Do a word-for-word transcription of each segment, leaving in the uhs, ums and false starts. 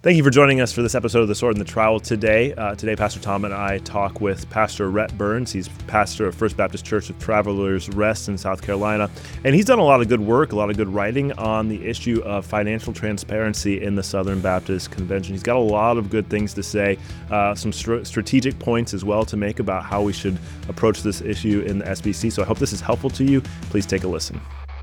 Thank you for joining us for this episode of The Sword and the Trowel today. Uh, today, Pastor Tom and I talk with Pastor Rhett Burns. He's pastor of First Baptist Church of Travelers Rest in South Carolina. And he's done a lot of good work, a lot of good writing on the issue of financial transparency in the Southern Baptist Convention. He's got a lot of good things to say, uh, some str- strategic points as well to make about how we should approach this issue in the S B C. So I hope this is helpful to you. Please take a listen.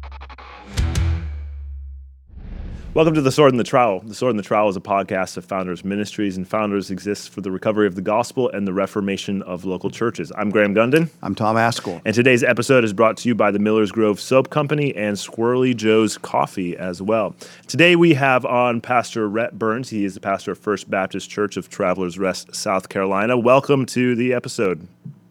Welcome to The Sword and the Trowel. The Sword and the Trowel is a podcast of Founders Ministries, and Founders exists for the recovery of the gospel and the reformation of local churches. I'm Graham Gundon. I'm Tom Askell. And today's episode is brought to you by the Miller's Grove Soap Company and Squirrely Joe's Coffee as well. Today we have on Pastor Rhett Burns. He is the pastor of First Baptist Church of Travelers Rest, South Carolina. Welcome to the episode.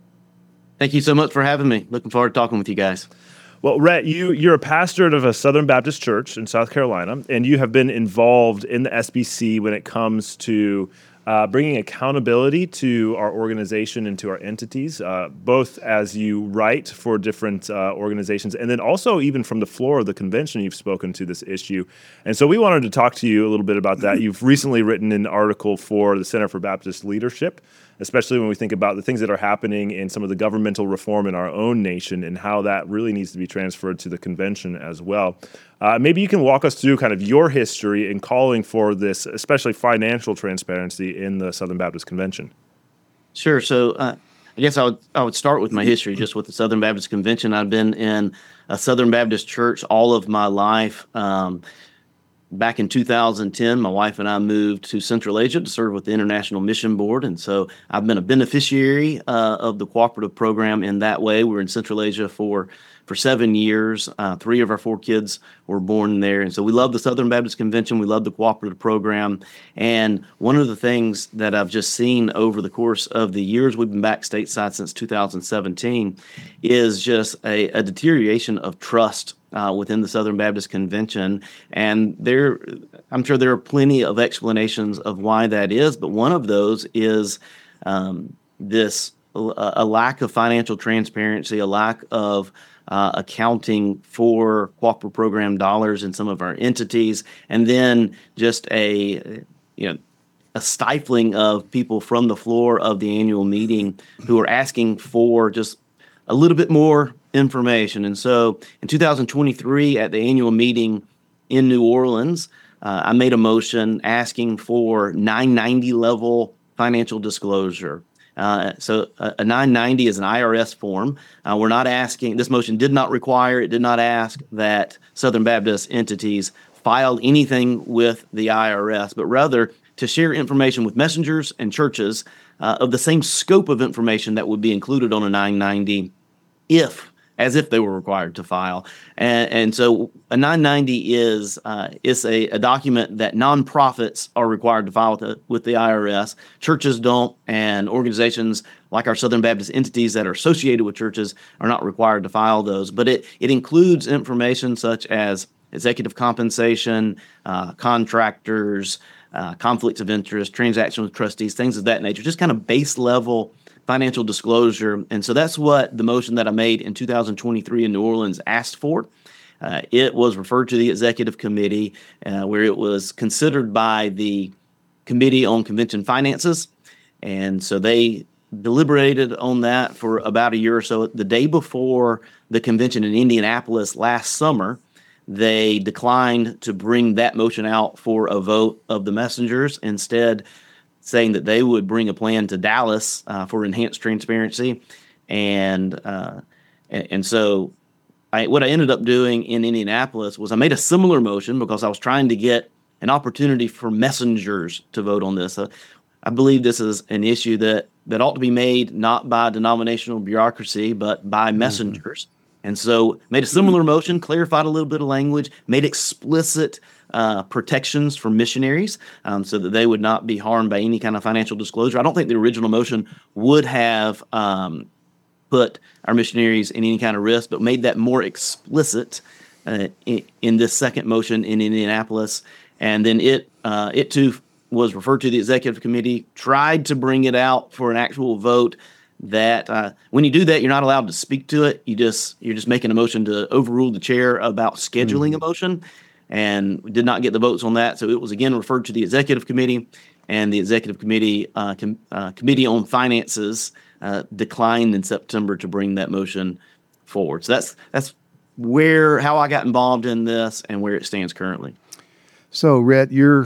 Thank you so much for having me. Looking forward to talking with you guys. Well, Rhett, you, you're a pastor of a Southern Baptist church in South Carolina, and you have been involved in the S B C when it comes to uh, bringing accountability to our organization and to our entities, uh, both as you write for different uh, organizations, and then also even from the floor of the convention, you've spoken to this issue. And so we wanted to talk to you a little bit about that. You've recently written an article for the Center for Baptist Leadership, especially when we think about the things that are happening in some of the governmental reform in our own nation and how that really needs to be transferred to the convention as well. Uh, maybe you can walk us through kind of your history in calling for this, especially financial transparency in the Southern Baptist Convention. Sure. So uh, I guess I would I would start with my history just with the Southern Baptist Convention. I've been in a Southern Baptist church all of my life. Um, Back in two thousand ten, my wife and I moved to Central Asia to serve with the International Mission Board. And so I've been a beneficiary uh, of the cooperative program in that way. We were in Central Asia for, for seven years. Uh, three of our four kids were born there. And so we love the Southern Baptist Convention. We love the cooperative program. And one of the things that I've just seen over the course of the years, we've been back stateside since two thousand seventeen, is just a, a deterioration of trust Uh, within the Southern Baptist Convention. And there, I'm sure there are plenty of explanations of why that is, but one of those is um, this a, a lack of financial transparency, a lack of uh, accounting for cooperative program dollars in some of our entities, and then just a, you know, a stifling of people from the floor of the annual meeting who are asking for just a little bit more information. And so in two thousand twenty-three at the annual meeting in New Orleans, uh, I made a motion asking for nine ninety level financial disclosure. Uh, so a, a nine ninety is an I R S form. Uh, we're not asking, this motion did not require, it did not ask that Southern Baptist entities filed anything with the I R S, but rather to share information with messengers and churches uh, of the same scope of information that would be included on a nine ninety if as if they were required to file. And, and so a nine ninety is uh, is a, a document that nonprofits are required to file with the, with the I R S. Churches don't, and organizations like our Southern Baptist entities that are associated with churches are not required to file those. But it, it includes information such as executive compensation, uh, contractors, uh, conflicts of interest, transactions with trustees, things of that nature, just kind of base level financial disclosure. And so that's what the motion that I made in two thousand twenty-three in New Orleans asked for. Uh, it was referred to the executive committee, uh, where it was considered by the Committee on Convention Finances. And so they deliberated on that for about a year or so. The day before the convention in Indianapolis last summer, they declined to bring that motion out for a vote of the messengers, instead saying that they would bring a plan to Dallas uh, for enhanced transparency. And uh, and, and so I, what I ended up doing in Indianapolis was I made a similar motion because I was trying to get an opportunity for messengers to vote on this. Uh, I believe this is an issue that, that ought to be made not by denominational bureaucracy, but by messengers. Mm-hmm. And so made a similar motion, clarified a little bit of language, made explicit uh, protections for missionaries um, so that they would not be harmed by any kind of financial disclosure. I don't think the original motion would have um, put our missionaries in any kind of risk, but made that more explicit uh, in, in this second motion in Indianapolis. And then it uh, it too was referred to the executive committee, tried to bring it out for an actual vote. That uh, when you do that, you're not allowed to speak to it. You just you're just making a motion to overrule the chair about scheduling mm-hmm. a motion. and we did not get the votes on that. So it was again referred to the executive committee, and the executive committee uh, com- uh, committee on finances uh, declined in September to bring that motion forward. So that's that's where how I got involved in this and where it stands currently. So, Rhett, your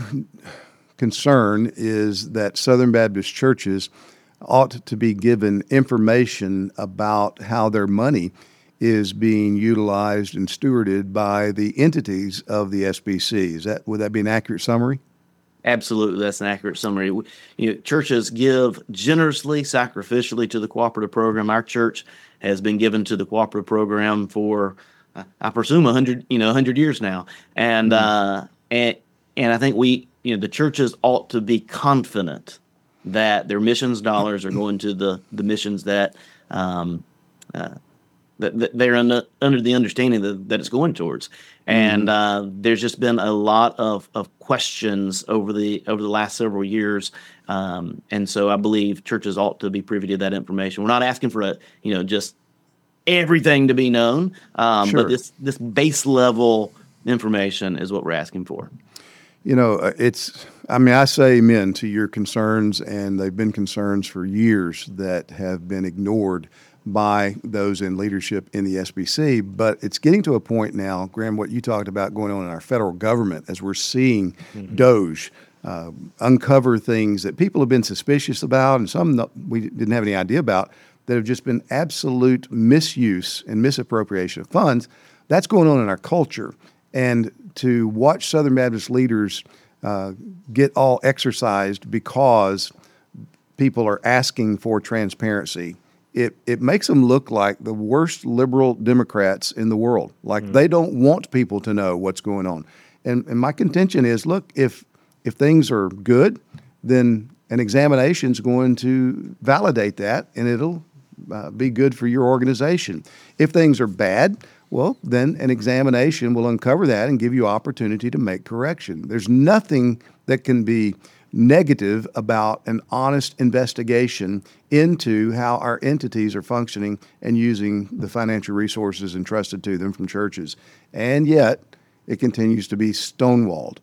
concern is that Southern Baptist churches ought to be given information about how their money is being utilized and stewarded by the entities of the S B C. Is that would that be an accurate summary? Absolutely, that's an accurate summary. You know, churches give generously, sacrificially to the cooperative program. Our church has been given to the cooperative program for, I presume, a hundred, you know, a hundred years now, and mm-hmm. uh, and and I think we, you know, the churches ought to be confident that their missions dollars are going to the the missions that um, uh, that, that they're under under the understanding that, that it's going towards. And uh, there's just been a lot of, of questions over the over the last several years, um, and so I believe churches ought to be privy to that information. We're not asking for a you know just everything to be known, um, sure. but this this base level information is what we're asking for. You know, it's, I mean, I say amen to your concerns, and they've been concerns for years that have been ignored by those in leadership in the S B C. But it's getting to a point now, Graham, what you talked about going on in our federal government, as we're seeing mm-hmm. DOGE uh, uncover things that people have been suspicious about, and some not, we didn't have any idea about, that have just been absolute misuse and misappropriation of funds. That's going on in our culture. And to watch Southern Baptist leaders uh, get all exercised because people are asking for transparency, it it makes them look like the worst liberal Democrats in the world. Like mm. they don't want people to know what's going on. And and my contention is, look, if if things are good, then an examination is going to validate that, and it'll uh, be good for your organization. If things are bad, well, then an examination will uncover that and give you opportunity to make correction. There's nothing that can be negative about an honest investigation into how our entities are functioning and using the financial resources entrusted to them from churches. And yet, it continues to be stonewalled.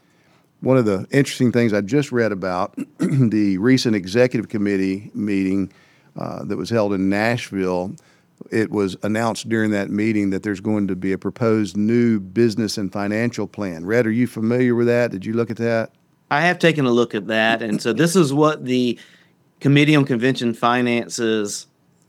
One of the interesting things I just read about the recent executive committee meeting uh, that was held in Nashville, it was announced during that meeting that there's going to be a proposed new business and financial plan. Rhett, are you familiar with that? Did you look at that? I have taken a look at that. And so this is what the Committee on Convention Finances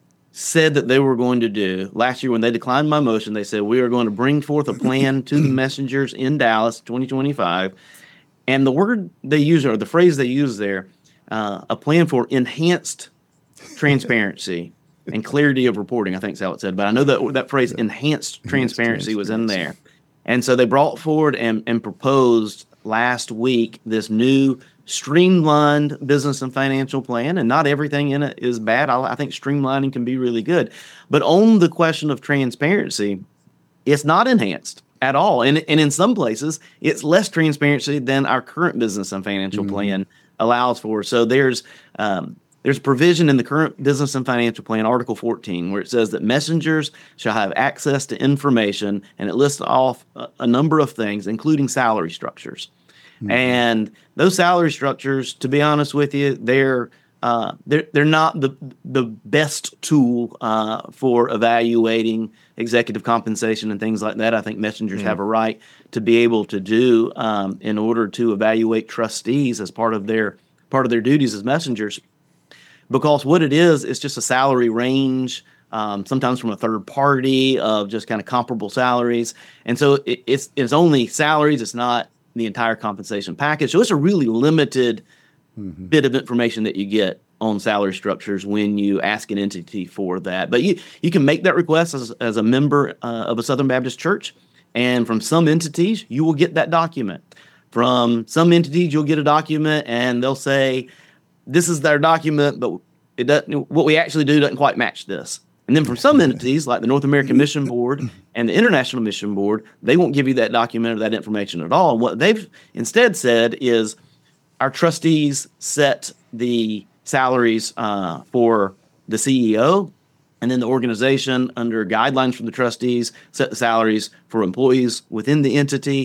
said that they were going to do. Last year when they declined my motion, they said we are going to bring forth a plan to the messengers in Dallas twenty twenty-five. And the word they use, or the phrase they use there, uh, a plan for enhanced transparency and clarity of reporting, I think is how it said. But I know that that phrase enhanced transparency was in there. And so they brought forward and, and proposed last week this new streamlined business and financial plan. And not everything in it is bad. I, I think streamlining can be really good. But on the question of transparency, it's not enhanced at all. And, and in some places, it's less transparency than our current business and financial mm-hmm. plan allows for. So there's um, There's provision in the current business and financial plan, Article fourteen, where it says that messengers shall have access to information, and it lists off a, a number of things, including salary structures. Mm-hmm. And those salary structures, to be honest with you, they're uh, they're they're not the the best tool uh, for evaluating executive compensation and things like that. I think messengers mm-hmm. have a right to be able to do um, in order to evaluate trustees as part of their part of their duties as messengers. Because what it is, it's just a salary range, um, sometimes from a third party of just kind of comparable salaries. And so it, it's it's only salaries. It's not the entire compensation package. So it's a really limited mm-hmm. bit of information that you get on salary structures when you ask an entity for that. But you, you can make that request as, as a member uh, of a Southern Baptist church. And from some entities, you will get that document. From some entities, you'll get a document and they'll say, this is their document, but it doesn't. What we actually do doesn't quite match this. And then from some entities, like the North American Mission Board and the International Mission Board, they won't give you that document or that information at all. And what they've instead said is our trustees set the salaries uh, for the C E O, and then the organization, under guidelines from the trustees, set the salaries for employees within the entity.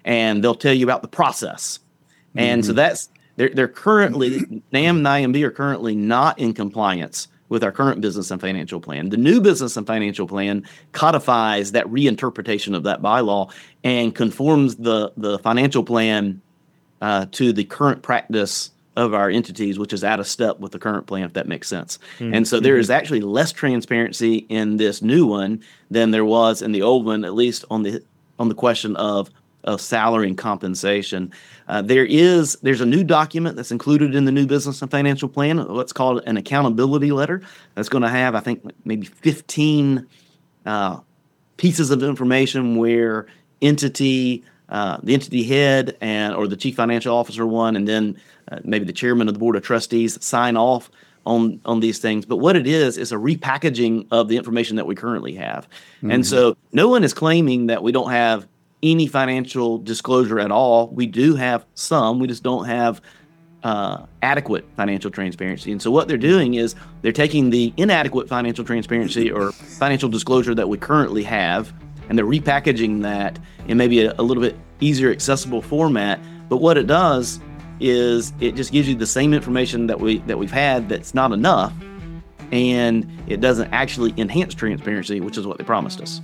and they'll tell you about the process. And mm-hmm. so that's they're they're currently NAM and I M B are currently not in compliance with our current business and financial plan. The new business and financial plan codifies that reinterpretation of that bylaw and conforms the the financial plan uh, to the current practice of our entities, which is out of step with the current plan, if that makes sense. Mm-hmm. And so there is actually less transparency in this new one than there was in the old one, at least on the on the question of of salary and compensation. Uh, there is there's a new document that's included in the new business and financial plan, what's called an accountability letter. That's going to have, I think, maybe fifteen uh, pieces of information where entity, uh, the entity head, and or the chief financial officer one, and then uh, maybe the chairman of the board of trustees sign off on on these things. But what it is is a repackaging of the information that we currently have. Mm-hmm. And so no one is claiming that we don't have any financial disclosure at all. We do have some. We just don't have uh, adequate financial transparency. And so what they're doing is they're taking the inadequate financial transparency or financial disclosure that we currently have, and they're repackaging that in maybe a, a little bit easier accessible format. But what it does is it just gives you the same information that we that we've had that's not enough, and it doesn't actually enhance transparency, which is what they promised us.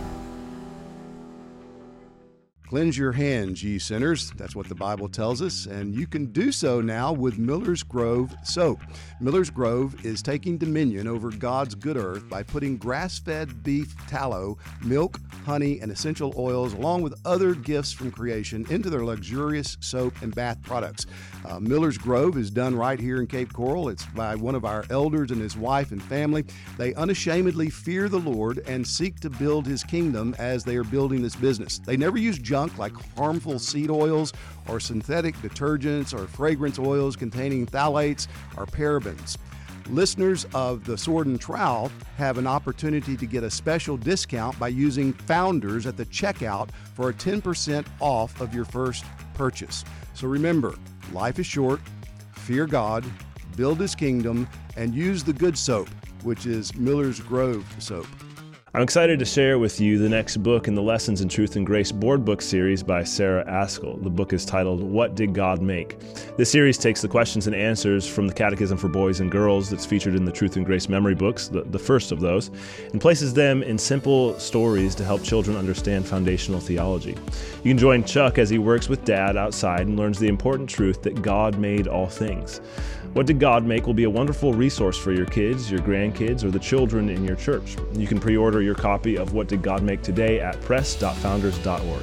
Cleanse your hands, ye sinners. That's what the Bible tells us, and you can do so now with Miller's Grove soap. Miller's Grove is taking dominion over God's good earth by putting grass-fed beef tallow, milk, honey, and essential oils, along with other gifts from creation, into their luxurious soap and bath products. Uh, Miller's Grove is done right here in Cape Coral. It's by one of our elders and his wife and family. They unashamedly fear the Lord and seek to build his kingdom as they are building this business. They never use junk like harmful seed oils or synthetic detergents or fragrance oils containing phthalates or parabens. Listeners of the Sword and Trowel have an opportunity to get a special discount by using Founders at the checkout for a ten percent off of your first purchase. So remember, life is short, fear God, build his kingdom, and use the good soap, which is Miller's Grove soap. I'm excited to share with you the next book in the Lessons in Truth and Grace board book series by Sarah Askell. The book is titled, What Did God Make? This series takes the questions and answers from the Catechism for Boys and Girls that's featured in the Truth and Grace memory books, the, the first of those, and places them in simple stories to help children understand foundational theology. You can join Chuck as he works with Dad outside and learns the important truth that God made all things. What Did God Make will be a wonderful resource for your kids, your grandkids, or the children in your church. You can pre-order your copy of What Did God Make today at press dot founders dot org.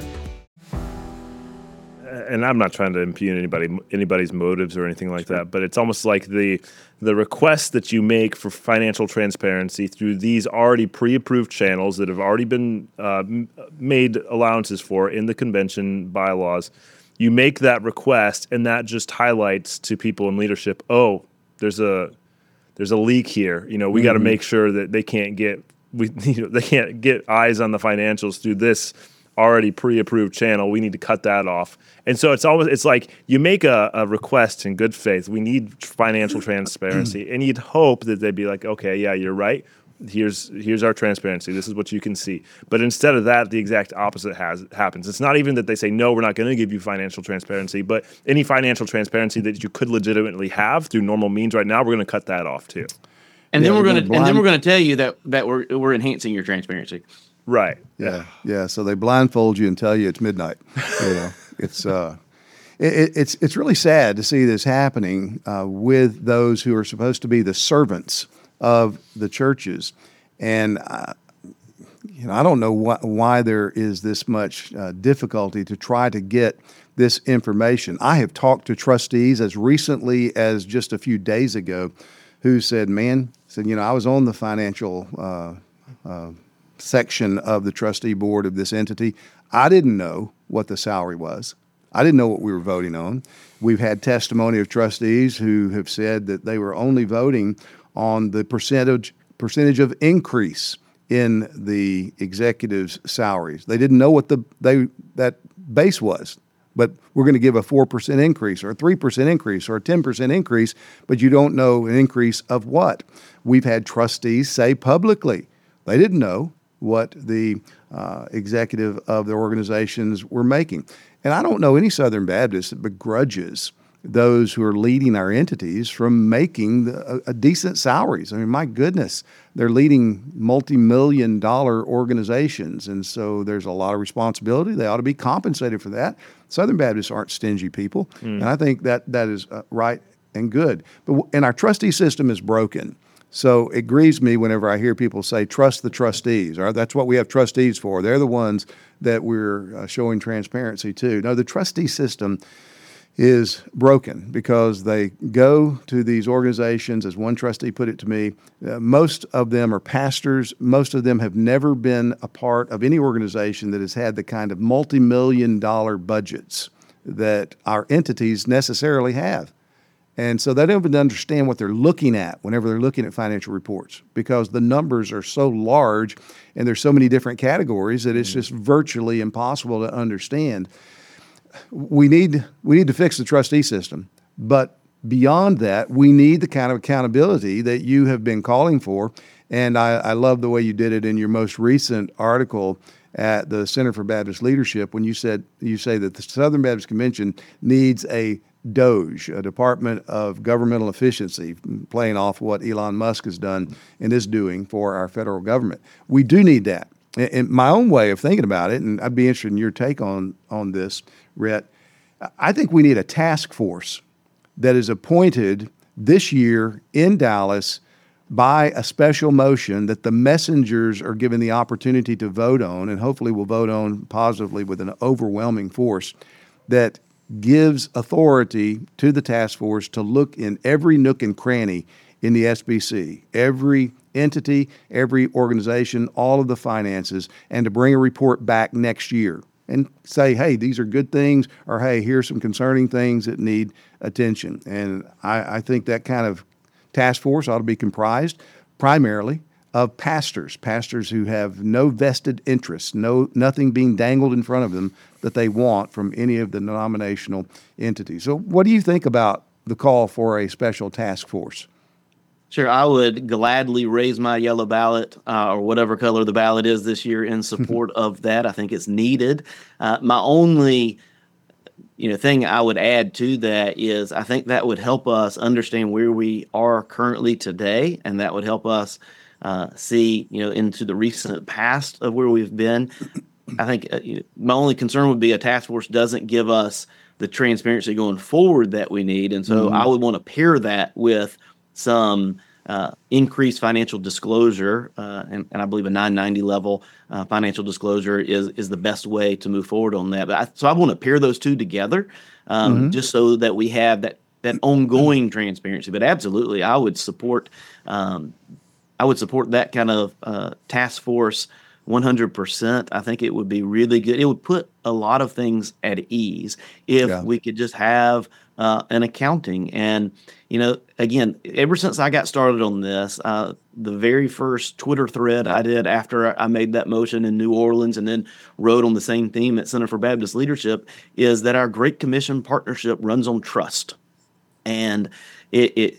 And I'm not trying to impugn anybody anybody's motives or anything like that, but it's almost like the the requests that you make for financial transparency through these already pre-approved channels that have already been uh, made allowances for in the convention bylaws. You make that request, and that just highlights to people in leadership, oh, there's a there's a leak here. You know, we mm-hmm. got to make sure that they can't get we you know, they can't get eyes on the financials through this already pre-approved channel. We need to cut that off. And so it's always it's like you make a, a request in good faith. We need financial transparency, and you'd hope that they'd be like, okay, yeah, you're right. Here's here's our transparency. This is what you can see. But instead of that, the exact opposite has happens. It's not even that they say, no, we're not going to give you financial transparency, but any financial transparency that you could legitimately have through normal means right now, we're going to cut that off too. And yeah, then we're going to blind- and then we're going to tell you that that we're we're enhancing your transparency. Right. Yeah. Yeah. So they blindfold you and tell you it's midnight. You know, it's uh, it, it's it's really sad to see this happening uh, with those who are supposed to be the servants of the churches. And, uh, you know, I don't know wh- why there is this much uh, difficulty to try to get this information. I have talked to trustees as recently as just a few days ago who said, man, said, you know, I was on the financial uh, uh, section of the trustee board of this entity. I didn't know what the salary was. I didn't know what we were voting on. We've had testimony of trustees who have said that they were only voting on the percentage percentage of increase in the executives' salaries. They didn't know what the they that base was, but we're going to give a four percent increase or a three percent increase or a ten percent increase, but you don't know an increase of what. We've had trustees say publicly they didn't know what the uh, executive of the organizations were making. And I don't know any Southern Baptist that begrudges those who are leading our entities from making the, a, a decent salaries. I mean, my goodness, they're leading multi-million dollar organizations. And so there's a lot of responsibility. They ought to be compensated for that. Southern Baptists aren't stingy people. Mm. And I think that that is uh, right and good. But w- and our trustee system is broken. So it grieves me whenever I hear people say, trust the trustees. All right, that's what we have trustees for. They're the ones that we're uh, showing transparency to. No, the trustee system is broken because they go to these organizations, as one trustee put it to me, uh, most of them are pastors. Most of them have never been a part of any organization that has had the kind of multi-million dollar budgets that our entities necessarily have. And so they don't even understand what they're looking at whenever they're looking at financial reports, because the numbers are so large and there's so many different categories that it's just virtually impossible to understand. We need we need to fix the trustee system, but beyond that, we need the kind of accountability that you have been calling for. And I, I love the way you did it in your most recent article at the Center for Baptist Leadership when you said you say that the Southern Baptist Convention needs a DOGE, a Department of Governmental Efficiency, playing off what Elon Musk has done and is doing for our federal government. We do need that. In my own way of thinking about it, and I'd be interested in your take on, on this, Rhett, I think we need a task force that is appointed this year in Dallas by a special motion that the messengers are given the opportunity to vote on, and hopefully will vote on positively with an overwhelming force, that gives authority to the task force to look in every nook and cranny in the S B C, every entity, every organization, all of the finances, and to bring a report back next year and say, hey, these are good things, or hey, here's some concerning things that need attention. And I, I think that kind of task force ought to be comprised primarily of pastors, pastors who have no vested interests, no nothing being dangled in front of them that they want from any of the denominational entities. So what do you think about the call for a special task force? Sure, I would gladly raise my yellow ballot uh, or whatever color the ballot is this year in support of that. I think it's needed. Uh, my only you know, thing I would add to that is I think that would help us understand where we are currently today, and that would help us uh, see, you know, into the recent past of where we've been. I think uh, you know, my only concern would be a task force doesn't give us the transparency going forward that we need, and so mm-hmm. I would want to pair that with some uh, increased financial disclosure, uh, and, and I believe a nine ninety level uh, financial disclosure is is the best way to move forward on that. But I, so I want to pair those two together, um, mm-hmm. just so that we have that that ongoing transparency. But absolutely, I would support um, I would support that kind of uh, task force one hundred percent. I think it would be really good. It would put a lot of things at ease if yeah. we could just have uh, an accounting. And, you know, again, ever since I got started on this, uh, the very first Twitter thread I did after I made that motion in New Orleans and then wrote on the same theme at Center for Baptist Leadership is that our Great Commission partnership runs on trust. And it, it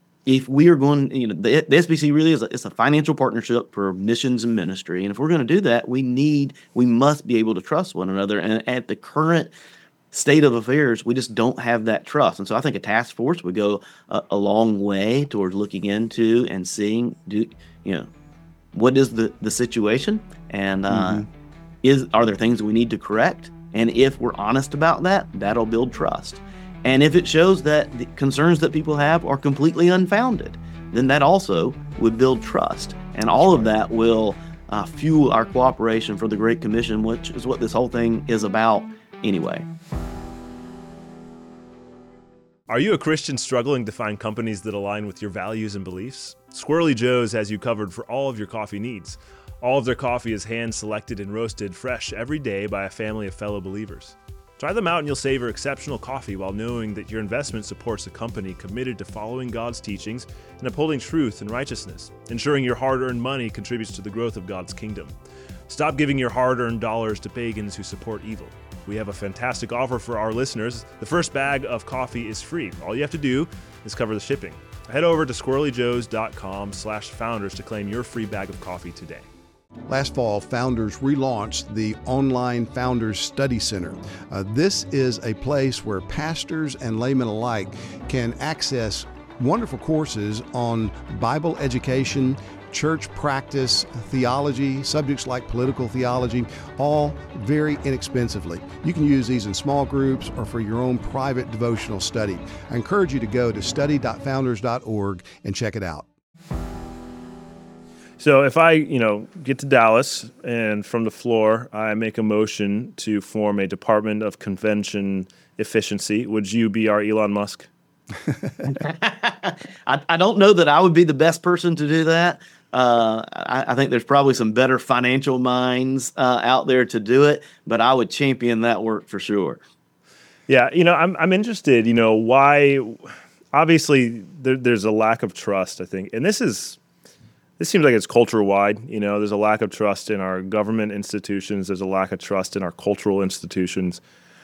if we are going, you know, the, the S B C really is a, it's a financial partnership for missions and ministry. And if we're going to do that, we need, we must be able to trust one another. And at the current state of affairs, we just don't have that trust. And so I think a task force would go a, a long way towards looking into and seeing, do you know, what is the, the situation? And uh, mm-hmm. is are there things that we need to correct? And if we're honest about that, that'll build trust. And if it shows that the concerns that people have are completely unfounded, then that also would build trust. And all of that will uh, fuel our cooperation for the Great Commission, which is what this whole thing is about anyway. Are you a Christian struggling to find companies that align with your values and beliefs? Squirrely Joe's has you covered for all of your coffee needs. All of their coffee is hand-selected and roasted fresh every day by a family of fellow believers. Try them out and you'll savor exceptional coffee while knowing that your investment supports a company committed to following God's teachings and upholding truth and righteousness, ensuring your hard-earned money contributes to the growth of God's kingdom. Stop giving your hard-earned dollars to pagans who support evil. We have a fantastic offer for our listeners. The first bag of coffee is free. All you have to do is cover the shipping. Head over to squirrely joes dot com slash founders to claim your free bag of coffee today. Last fall, Founders relaunched the Online Founders Study Center. Uh, this is a place where pastors and laymen alike can access wonderful courses on Bible education, church practice, theology, subjects like political theology, all very inexpensively. You can use these in small groups or for your own private devotional study. I encourage you to go to study dot founders dot org and check it out. So if I, you know, get to Dallas and from the floor, I make a motion to form a Department of Convention Efficiency, would you be our Elon Musk? I, I don't know that I would be the best person to do that. Uh, I, I think there's probably some better financial minds uh, out there to do it, but I would champion that work for sure. Yeah, you know, I'm I'm interested, you know, why, obviously there, there's a lack of trust, I think, and this is, This seems like it's culture-wide. You know, there's a lack of trust in our government institutions. There's a lack of trust in our cultural institutions,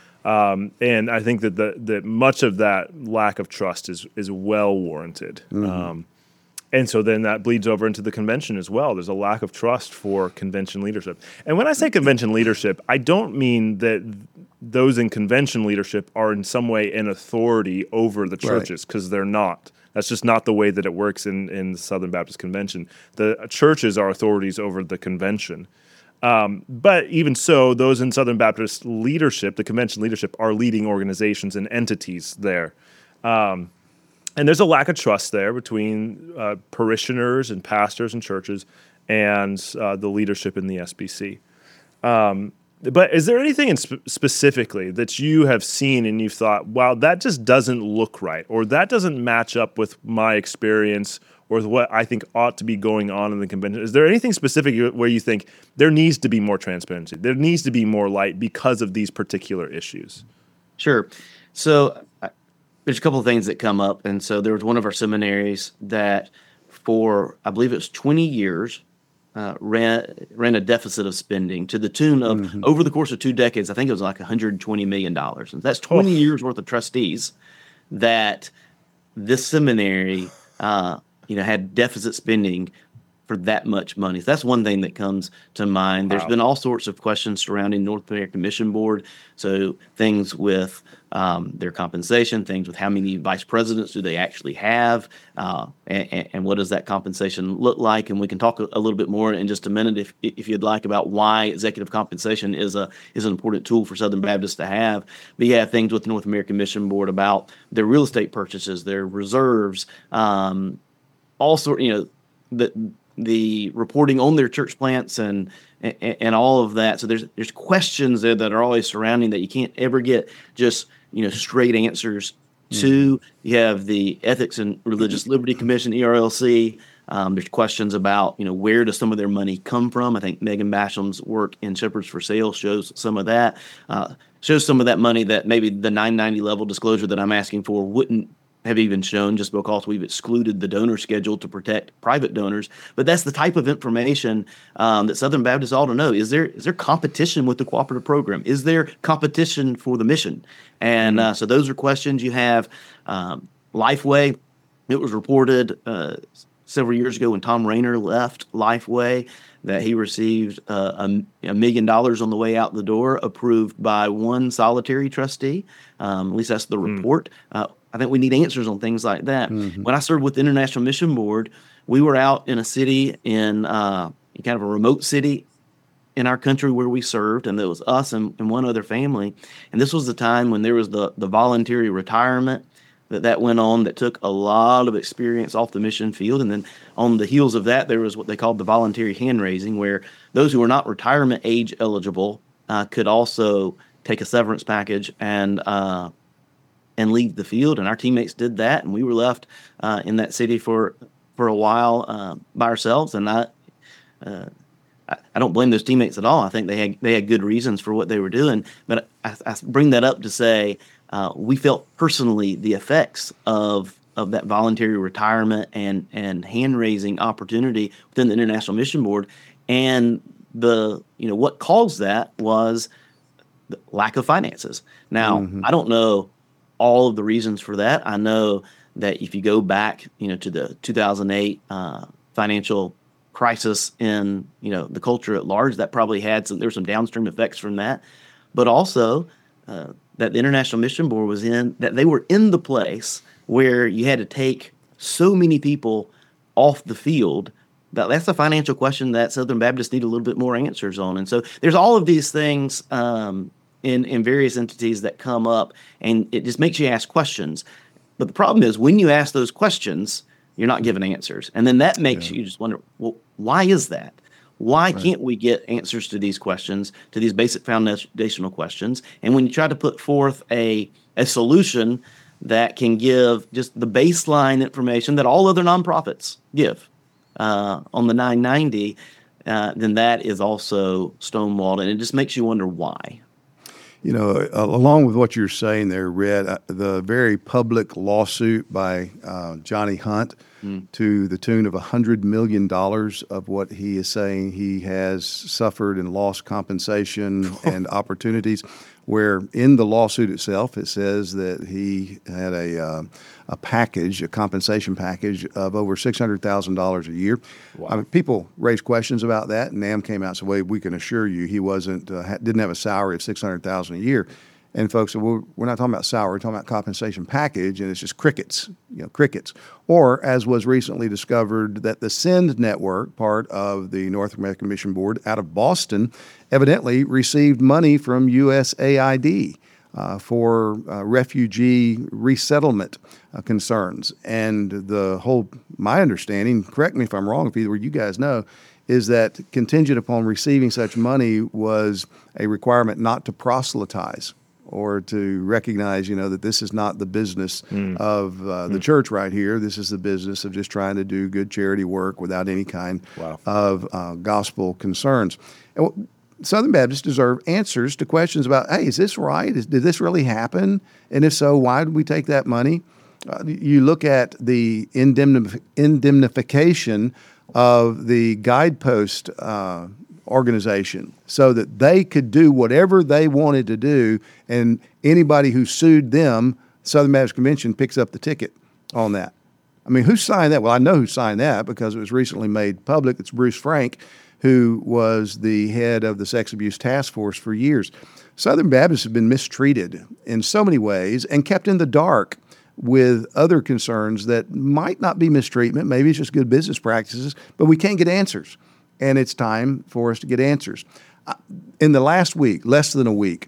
um, and I think that the, that much of that lack of trust is is well warranted. Mm-hmm. Um, and so then that bleeds over into the convention as well. There's a lack of trust for convention leadership. And when I say convention leadership, I don't mean that those in convention leadership are in some way an authority over the churches, because they're not. That's just not the way that it works in, in the Southern Baptist Convention. The churches are authorities over the convention. Um, but even so, those in Southern Baptist leadership, the convention leadership, are leading organizations and entities there. Um, and there's a lack of trust there between uh, parishioners and pastors and churches and uh, the leadership in the S B C. Um, But is there anything in sp- specifically that you have seen and you've thought, wow, that just doesn't look right, or that doesn't match up with my experience or with what I think ought to be going on in the convention? Is there anything specific where you think there needs to be more transparency, there needs to be more light because of these particular issues? Sure. So uh, there's a couple of things that come up. And so there was one of our seminaries that for, I believe it was twenty years, Uh, ran ran a deficit of spending to the tune of, mm-hmm. over the course of two decades, I think it was like one hundred twenty million dollars. And that's twenty oh. years worth of trustees that this seminary, uh, you know, had deficit spending for that much money. So that's one thing that comes to mind. There's wow. been all sorts of questions surrounding North American Mission Board. So things with um, their compensation, things with how many vice presidents do they actually have, uh, and, and what does that compensation look like? And we can talk a, a little bit more in just a minute, if if you'd like, about why executive compensation is a is an important tool for Southern Baptists to have. But you have things with the North American Mission Board about their real estate purchases, their reserves, um, all sort, you know, the the reporting on their church plants and, and and all of that. So there's there's questions there that are always surrounding that you can't ever get just, you know, straight answers to. Mm-hmm. You have the Ethics and Religious Liberty Commission, E R L C. Um, there's questions about, you know, where does some of their money come from? I think Megan Basham's work in Shepherds for Sale shows some of that. Uh, shows some of that money that maybe the nine ninety level disclosure that I'm asking for wouldn't have even shown, just because we've excluded the donor schedule to protect private donors. But that's the type of information um, that Southern Baptists ought to know. Is there is there competition with the cooperative program? Is there competition for the mission? And uh, so those are questions you have. Um, Lifeway, it was reported uh, several years ago when Tom Rayner left Lifeway that he received uh, a, a million dollars on the way out the door, approved by one solitary trustee. Um, at least that's the report. Mm. Uh, I think we need answers on things like that. Mm-hmm. When I served with the International Mission Board, we were out in a city in uh, kind of a remote city in our country where we served, and there was us and, and one other family. And this was the time when there was the, the voluntary retirement that that went on that took a lot of experience off the mission field. And then on the heels of that, there was what they called the voluntary hand raising, where those who were not retirement age eligible uh, could also take a severance package and uh, and leave the field. And our teammates did that, and we were left uh, in that city for for a while uh, by ourselves. And I, uh, I I don't blame those teammates at all. I think they had they had good reasons for what they were doing. But I, I bring that up to say uh, we felt personally the effects of of that voluntary retirement and and hand raising opportunity within the International Mission Board. And the you know what caused that was the lack of finances. Now, mm-hmm. I don't know all of the reasons for that. I know that if you go back, you know, to the two thousand eight uh, financial crisis in, you know, the culture at large. That probably had some, there were some downstream effects from that, but also uh, that the International Mission Board was in, that they were in the place where you had to take so many people off the field. That that's a financial question that Southern Baptists need a little bit more answers on. And so there's all of these things um, in, in various entities that come up, and it just makes you ask questions. But the problem is when you ask those questions, you're not given answers. And then that makes yeah. you just wonder, well, why is that? Why right. can't we get answers to these questions, to these basic foundational questions? And when you try to put forth a, a solution that can give just the baseline information that all other nonprofits give, Uh, on the nine ninety, uh, then that is also stonewalled, and it just makes you wonder why. You know, uh, along with what you're saying there, Red, uh, the very public lawsuit by uh, Johnny Hunt mm. to the tune of one hundred million dollars of what he is saying he has suffered and lost compensation and opportunities, where in the lawsuit itself it says that he had a uh, a package, a compensation package of over six hundred thousand dollars a year. Wow. I mean, people raised questions about that, and NAMB came out and said, well, we can assure you he wasn't, uh, ha- didn't have a salary of six hundred thousand dollars a year. And folks said, well, we're not talking about salary, we're talking about compensation package, and it's just crickets, you know, crickets. Or, as was recently discovered, that the SEND network, part of the North American Mission Board out of Boston, evidently received money from U S A I D uh, for uh, refugee resettlement uh, concerns. And the whole, my understanding, correct me if I'm wrong, if either of you guys know, is that contingent upon receiving such money was a requirement not to proselytize, or to recognize, you know, that this is not the business mm. of uh, the mm. church right here. This is the business of just trying to do good charity work without any kind wow. of uh, gospel concerns. And w- Southern Baptists deserve answers to questions about, hey, is this right? Is, did this really happen? And if so, why did we take that money? Uh, you look at the indemnif- indemnification of the Guidepost uh organization so that they could do whatever they wanted to do, and anybody who sued them, Southern Baptist Convention picks up the ticket on that. I mean, who signed that? Well, I know who signed that because it was recently made public. It's Bruce Frank, who was the head of the Sex Abuse Task Force for years. Southern Baptists have been mistreated in so many ways and kept in the dark with other concerns that might not be mistreatment. Maybe it's just good business practices, but we can't get answers. And it's time for us to get answers. In the last week, less than a week,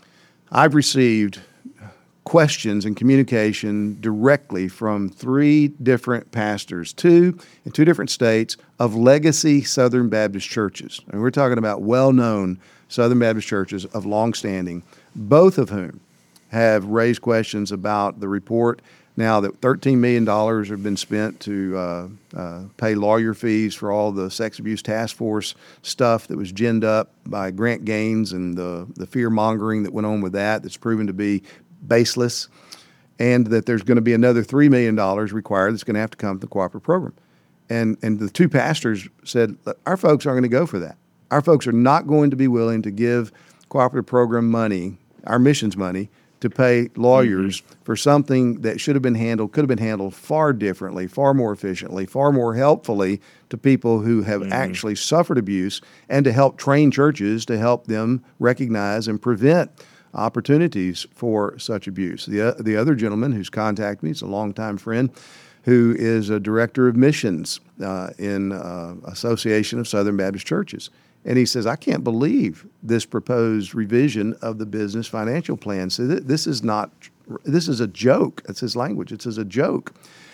I've received questions and communication directly from three different pastors, two in two different states, of legacy Southern Baptist churches. And we're talking about well-known Southern Baptist churches of long standing, both of whom have raised questions about the report. Now that thirteen million dollars have been spent to uh, uh, pay lawyer fees for all the Sex Abuse Task Force stuff that was ginned up by Grant Gaines and the, the fear-mongering that went on with that that's proven to be baseless, and that there's going to be another three million dollars required that's going to have to come to the cooperative program. And, and the two pastors said, our folks aren't going to go for that. Our folks are not going to be willing to give cooperative program money, our missions money, to pay lawyers mm-hmm. for something that should have been handled, could have been handled far differently, far more efficiently, far more helpfully to people who have mm-hmm. actually suffered abuse, and to help train churches to help them recognize and prevent opportunities for such abuse. The, uh, the other gentleman who's contacted me is a longtime friend who is a director of missions uh, in uh, Association of Southern Baptist Churches. And he says, I can't believe this proposed revision of the business financial plan. So th- this is not, this is a joke. That's his language. It's as a joke.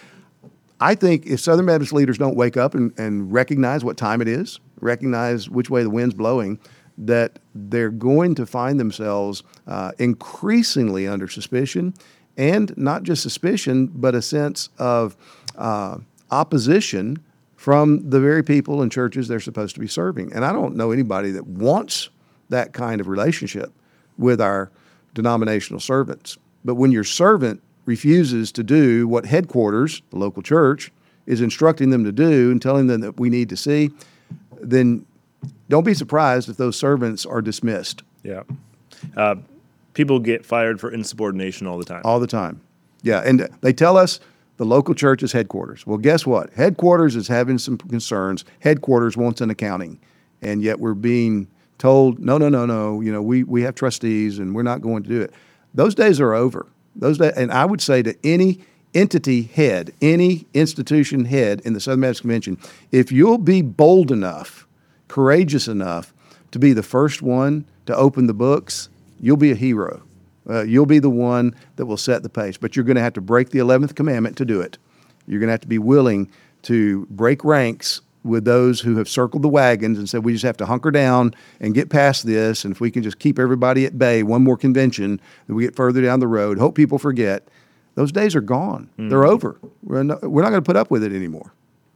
I think if Southern Baptist leaders don't wake up and, and recognize what time it is, recognize which way the wind's blowing, that they're going to find themselves uh, increasingly under suspicion, and not just suspicion, but a sense of uh, opposition from the very people and churches they're supposed to be serving. And I don't know anybody that wants that kind of relationship with our denominational servants. But when your servant refuses to do what headquarters, the local church, is instructing them to do and telling them that we need to see, then don't be surprised if those servants are dismissed. Yeah. Uh, people get fired for insubordination all the time. All the time. Yeah, and they tell us The local church is headquarters. Well, guess what? Headquarters is having some concerns. Headquarters wants an accounting, and yet we're being told, no, no, no, no. You know, we we have trustees, and we're not going to do it. Those days are over. Those days, and I would say to any entity head, any institution head in the Southern Baptist Convention, if you'll be bold enough, courageous enough to be the first one to open the books, you'll be a hero. Uh, you'll be the one that will set the pace. But you're going to have to break the eleventh commandment to do it. You're going to have to be willing to break ranks with those who have circled the wagons and said, we just have to hunker down and get past this. And if we can just keep everybody at bay, one more convention, then we get further down the road, hope people forget. Those days are gone. Mm. They're over. We're not, we're not going to put up with it anymore.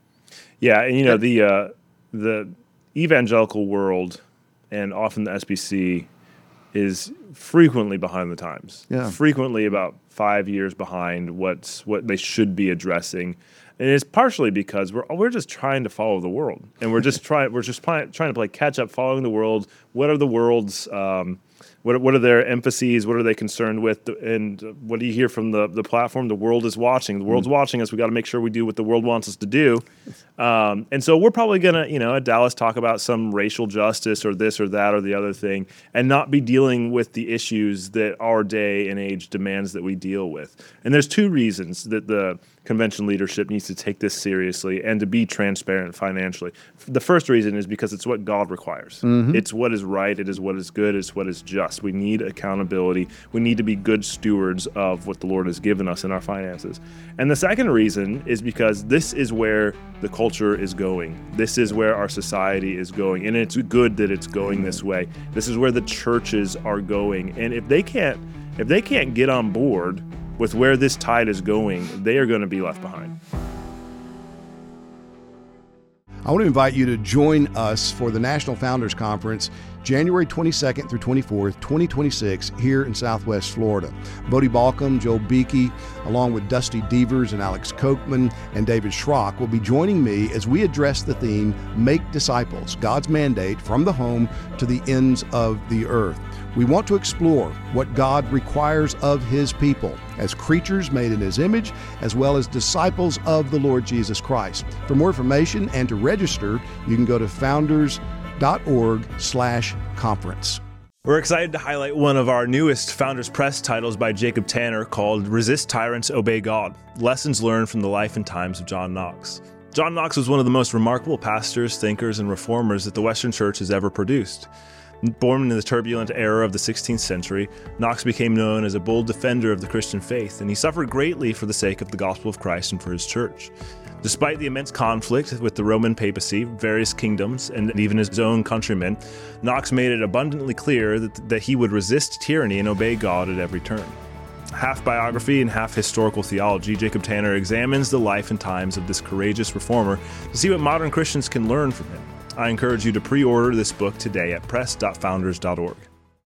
Yeah, and you know, the uh, the evangelical world and often the S B C is frequently behind the times. Yeah. Frequently about five years behind what's what they should be addressing. And it's partially because we're we're just trying to follow the world, and we're just trying we're just trying trying to play catch up, following the world. What are the world's um, what what are their emphases? What are they concerned with? And what do you hear from the the platform? The world is watching. The world's mm-hmm. watching us. We got to make sure we do what the world wants us to do. Um, and so we're probably gonna, you know, at Dallas talk about some racial justice or this or that or the other thing, and not be dealing with the issues that our day and age demands that we deal with. And there's two reasons that the convention leadership needs to take this seriously and to be transparent financially. The first reason is because it's what God requires. Mm-hmm. It's what is right. It is what is good. It's what is just. We need accountability. We need to be good stewards of what the Lord has given us in our finances. And the second reason is because this is where the culture is going. This is where our society is going. And it's good that it's going this way. This is where the churches are going. And if they can't, if they can't get on board with where this tide is going, they are going to be left behind. I want to invite you to join us for the National Founders Conference, January twenty-second through twenty-fourth, twenty twenty-six, here in Southwest Florida. Bodie Balcom, Joel Beakey, along with Dusty Devers and Alex Kochman and David Schrock will be joining me as we address the theme, Make Disciples, God's Mandate from the Home to the Ends of the Earth. We want to explore what God requires of His people as creatures made in His image, as well as disciples of the Lord Jesus Christ. For more information and to register, you can go to founders.org slash conference. We're excited to highlight one of our newest Founders Press titles by Jacob Tanner called Resist Tyrants, Obey God, Lessons Learned from the Life and Times of John Knox. John Knox was one of the most remarkable pastors, thinkers, and reformers that the Western Church has ever produced. Born in the turbulent era of the sixteenth century, Knox became known as a bold defender of the Christian faith, and he suffered greatly for the sake of the gospel of Christ and for his church. Despite the immense conflict with the Roman papacy, various kingdoms, and even his own countrymen, Knox made it abundantly clear that, that he would resist tyranny and obey God at every turn. Half biography and half historical theology, Jacob Tanner examines the life and times of this courageous reformer to see what modern Christians can learn from him. I encourage you to pre-order this book today at press dot founders dot org.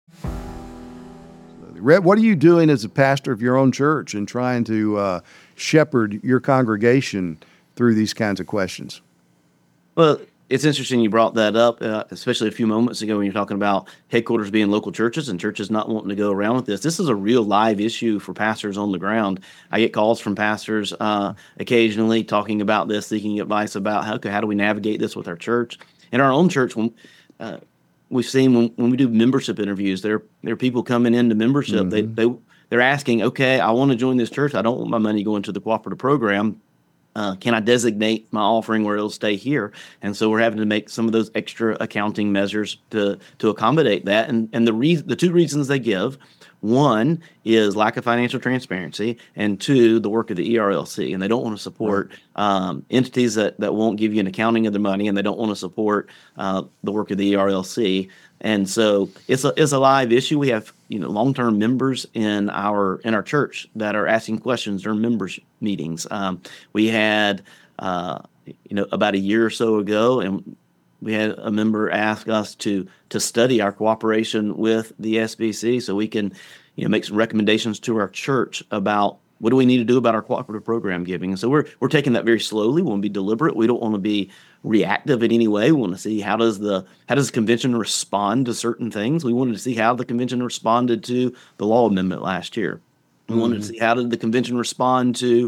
Rhett, what are you doing as a pastor of your own church and trying to uh, shepherd your congregation through these kinds of questions? Well, it's interesting you brought that up, uh, especially a few moments ago when you're talking about headquarters being local churches and churches not wanting to go around with this. This is a real live issue for pastors on the ground. I get calls from pastors uh, occasionally talking about this, seeking advice about how, how do we navigate this with our church. In our own church, when uh, we've seen when, when we do membership interviews, there there are people coming into membership. Mm-hmm. They they they're asking, okay, I want to join this church. I don't want my money going to the cooperative program. Uh, can I designate my offering where it'll stay here? And so we're having to make some of those extra accounting measures to to accommodate that. And and the re- the two reasons they give. One is lack of financial transparency, and two, the work of the E R L C. And they don't want to support um, entities that, that won't give you an accounting of their money, and they don't want to support uh, the work of the E R L C. And so it's a it's a live issue. We have you know long-term members in our in our church that are asking questions during members meetings. Um, we had uh, you know about a year or so ago, and we had a member ask us to to study our cooperation with the S B C so we can, you know, make some recommendations to our church about what do we need to do about our cooperative program giving. And so we're we're taking that very slowly. We want to be deliberate. We don't want to be reactive in any way. We want to see how does the how does the convention respond to certain things. We wanted to see how the convention responded to the law amendment last year. We mm-hmm. wanted to see how did the convention respond to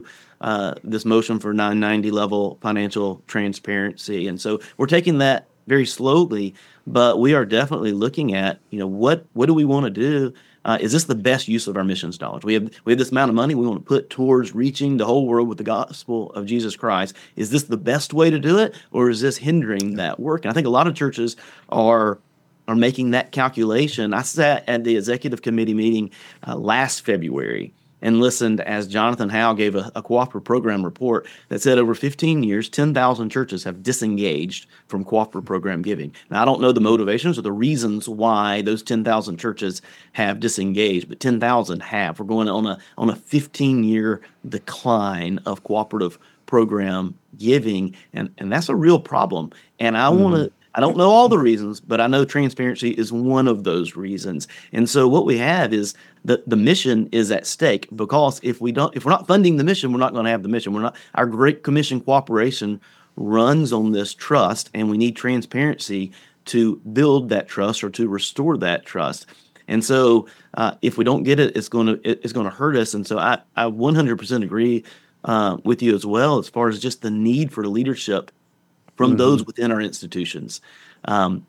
uh, this motion for nine ninety level financial transparency. And so we're taking that very slowly, but we are definitely looking at, you know, what what do we want to do? Uh, is this the best use of our missions dollars? We have we have this amount of money we want to put towards reaching the whole world with the gospel of Jesus Christ. Is this the best way to do it, or is this hindering that work? And I think a lot of churches are are making that calculation. I sat at the executive committee meeting uh, last February and listened as Jonathan Howe gave a, a cooperative program report that said over fifteen years, ten thousand churches have disengaged from cooperative program giving. Now, I don't know the motivations or the reasons why those ten thousand churches have disengaged, but ten thousand have. We're going on a on a fifteen-year decline of cooperative program giving, and, and that's a real problem. And I mm-hmm. want to I don't know all the reasons, but I know transparency is one of those reasons. And so what we have is the, the mission is at stake, because if we don't, if we're not funding the mission, we're not going to have the mission. We're not, our Great Commission cooperation runs on this trust, and we need transparency to build that trust or to restore that trust. And so uh, if we don't get it, it's going to, it's going to hurt us. And so I, I one hundred percent agree uh, with you as well, as far as just the need for leadership from mm-hmm. those within our institutions. Um,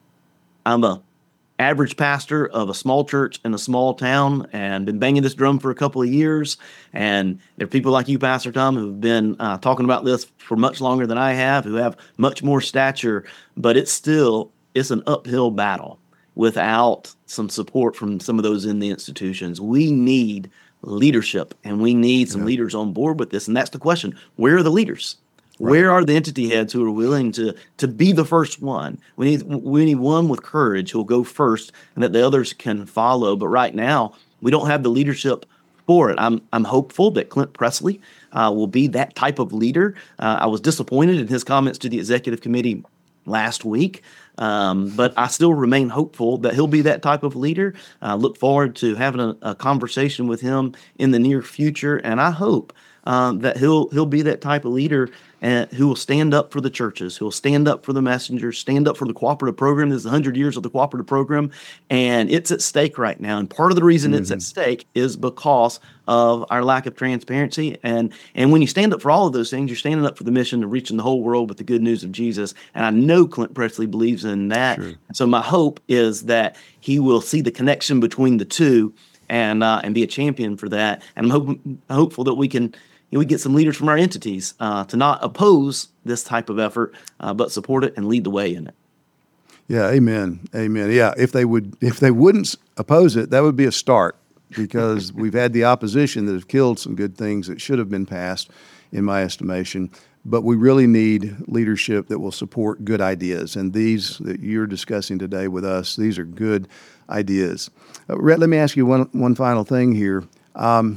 I'm a average pastor of a small church in a small town and been banging this drum for a couple of years. And there are people like you, Pastor Tom, who've been uh, talking about this for much longer than I have, who have much more stature, but it's still, it's an uphill battle without some support from some of those in the institutions. We need leadership, and we need some yeah. leaders on board with this. And that's the question. Where are the leaders? Right. Where are the entity heads who are willing to to be the first one? We need we need one with courage who will go first, and that the others can follow. But right now, we don't have the leadership for it. I'm I'm hopeful that Clint Presley uh, will be that type of leader. Uh, I was disappointed in his comments to the executive committee last week, um, but I still remain hopeful that he'll be that type of leader. I look forward to having a, a conversation with him in the near future, and I hope um, that he'll he'll be that type of leader and who will stand up for the churches, who will stand up for the messengers, stand up for the cooperative program. This is one hundred years of the cooperative program, and it's at stake right now. And part of the reason mm-hmm. it's at stake is because of our lack of transparency. And and when you stand up for all of those things, you're standing up for the mission of reaching the whole world with the good news of Jesus. And I know Clint Presley believes in that. Sure. So my hope is that he will see the connection between the two and uh, and be a champion for that. And I'm hope, hopeful that we can we get some leaders from our entities uh, to not oppose this type of effort, uh, but support it and lead the way in it. Yeah, amen, amen. Yeah, if they would, if they wouldn't oppose it, that would be a start, because we've had the opposition that have killed some good things that should have been passed, in my estimation. But we really need leadership that will support good ideas, and these that you're discussing today with us, these are good ideas. Uh, Rhett, let me ask you one one final thing here, um,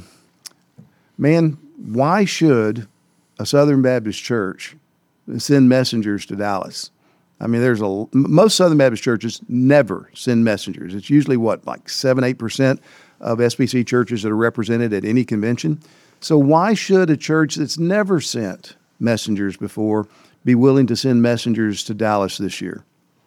man. Why should a Southern Baptist church send messengers to Dallas? I mean, there's a most Southern Baptist churches never send messengers. It's usually what, like seven, eight percent of S B C churches that are represented at any convention. So why should a church that's never sent messengers before be willing to send messengers to Dallas this year?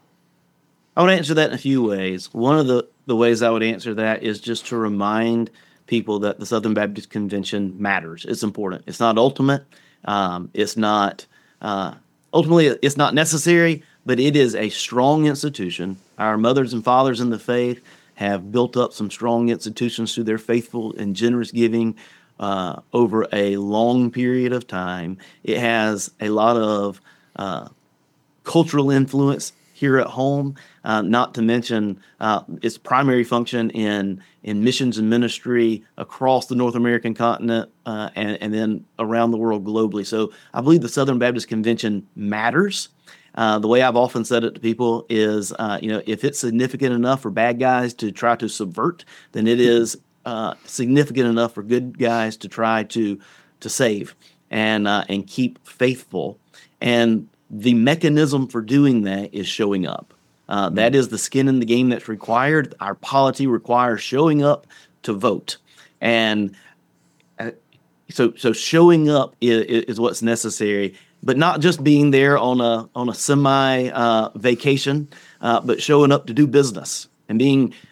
I would answer that in a few ways. One of the, the ways I would answer that is just to remind people that the Southern Baptist Convention matters. It's important. It's not ultimate. Um, it's not uh, ultimately it's not necessary, but it is a strong institution. Our mothers and fathers in the faith have built up some strong institutions through their faithful and generous giving uh, over a long period of time. It has a lot of uh, cultural influence here at home, uh, not to mention uh, its primary function in in missions and ministry across the North American continent uh, and, and then around the world globally. So I believe the Southern Baptist Convention matters. Uh, the way I've often said it to people is, uh, you know, if it's significant enough for bad guys to try to subvert, then it is uh, significant enough for good guys to try to to save and uh, and keep faithful. And the mechanism for doing that is showing up. Uh, that is the skin in the game that's required. Our polity requires showing up to vote. And uh, so so showing up is, is what's necessary, but not just being there on a on a semi uh, vacation, uh, but showing up to do business and being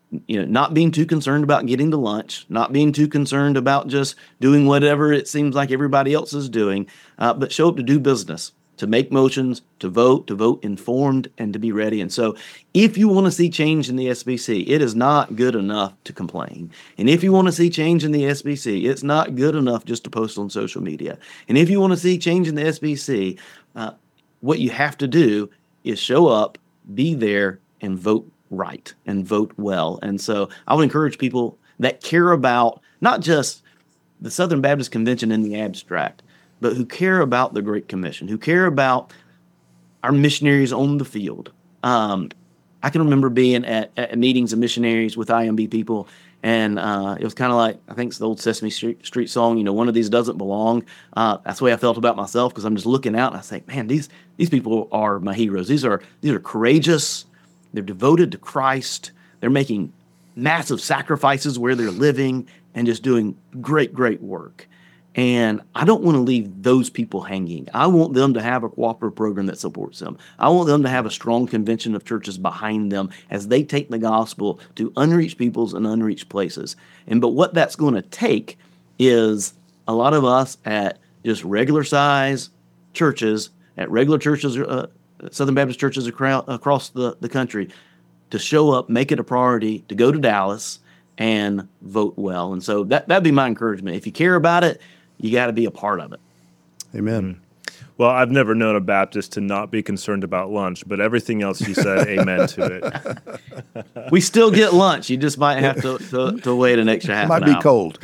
you know, not being too concerned about getting to lunch, not being too concerned about just doing whatever it seems like everybody else is doing, uh, but show up to do business, to make motions, to vote, to vote informed, and to be ready. And so if you want to see change in the S B C, it is not good enough to complain. And if you want to see change in the S B C, it's not good enough just to post on social media. And if you want to see change in the S B C, uh, what you have to do is show up, be there, and vote right and vote well. And so I would encourage people that care about not just the Southern Baptist Convention in the abstract, but who care about the Great Commission, who care about our missionaries on the field. Um, I can remember being at, at meetings of missionaries with I M B people, and uh, it was kind of like, I think it's the old Sesame Street, Street song, you know, one of these doesn't belong. Uh, that's the way I felt about myself, because I'm just looking out and I think, man, these these people are my heroes. These are these are courageous. They're devoted to Christ. They're making massive sacrifices where they're living and just doing great, great work. And I don't want to leave those people hanging. I want them to have a cooperative program that supports them. I want them to have a strong convention of churches behind them as they take the gospel to unreached peoples and unreached places. And but what that's going to take is a lot of us at just regular size churches, at regular churches, uh, Southern Baptist churches across, across the, the country, to show up, make it a priority, to go to Dallas and vote well. And so that, that'd be my encouragement. If you care about it, you got to be a part of it. Amen. Well, I've never known a Baptist to not be concerned about lunch, but everything else you said, amen to it. We still get lunch. You just might have to, to, to wait an extra half Might an be hour. cold.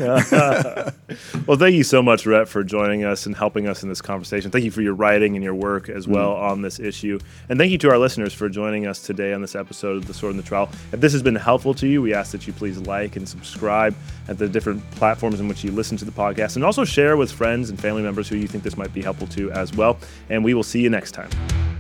Well, thank you so much, Rhett, for joining us and helping us in this conversation. Thank you for your writing and your work as well mm. on this issue. And thank you to our listeners for joining us today on this episode of The Sword and the Trowel. If this has been helpful to you, we ask that you please like and subscribe at the different platforms in which you listen to the podcast, and also share with friends and family members who you think this might be helpful to as well. And we will see you next time.